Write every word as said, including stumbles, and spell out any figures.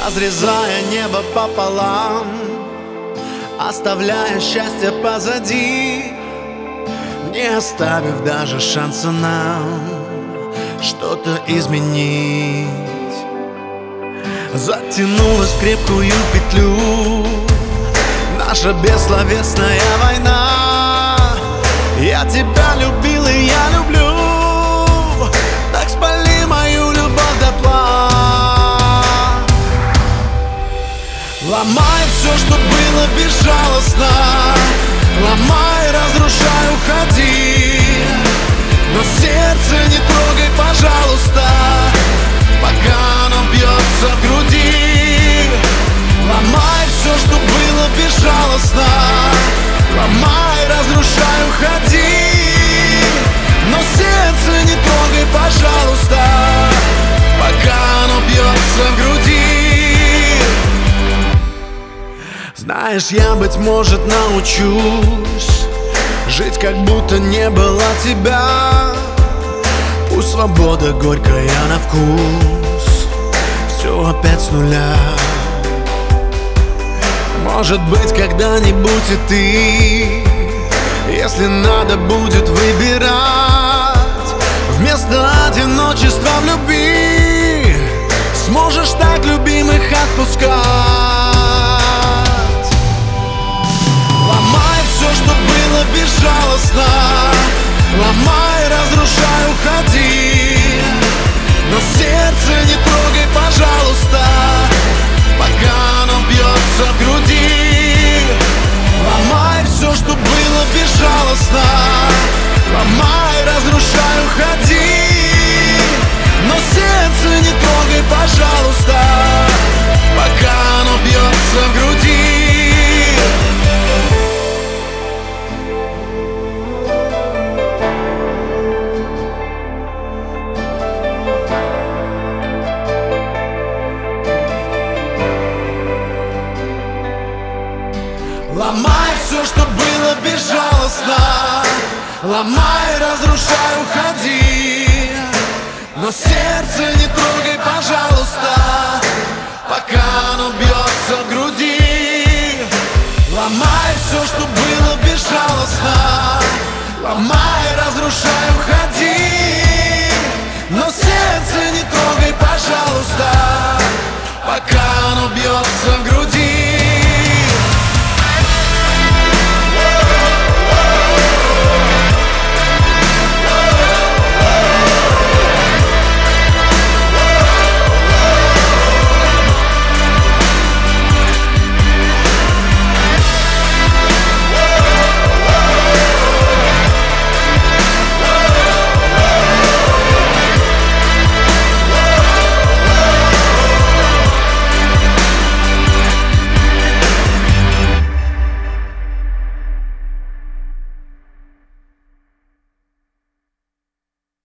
разрезая небо пополам, оставляя счастье позади, не оставив даже шанса нам что-то изменить. Затянулась в крепкую петлю наша бессловесная война. Я тебя любил и я люблю, так спали мою любовь дотла. Ломай все, что было безжалостно, ломай, разрушай, уходи, но сердце не трогай, пожалуйста, пока оно бьется в груди. Ломай все, что было безжалостно, ломай, разрушай, уходи, но сердце не трогай, пожалуйста, пока оно бьется в груди. Знаешь, я, быть может, научусь жить, как будто не было тебя. Пусть свобода горькая на вкус, все опять с нуля. Может быть, когда-нибудь и ты, если надо будет выбирать, вместо одиночества в любви сможешь так любимых отпускать. Ломай все, что было безжалостно, ломай, разрушай, уходи, но сердце не трогай, пожалуйста, пока оно бьется в груди. Ломай все, что было безжалостно, ломай, разрушай, уходи, но сердце не трогай, пожалуйста, пока оно бьется в груди. Ломай все, что было безжалостно, ломай, разрушай, уходи, но сердце не трогай, пожалуйста.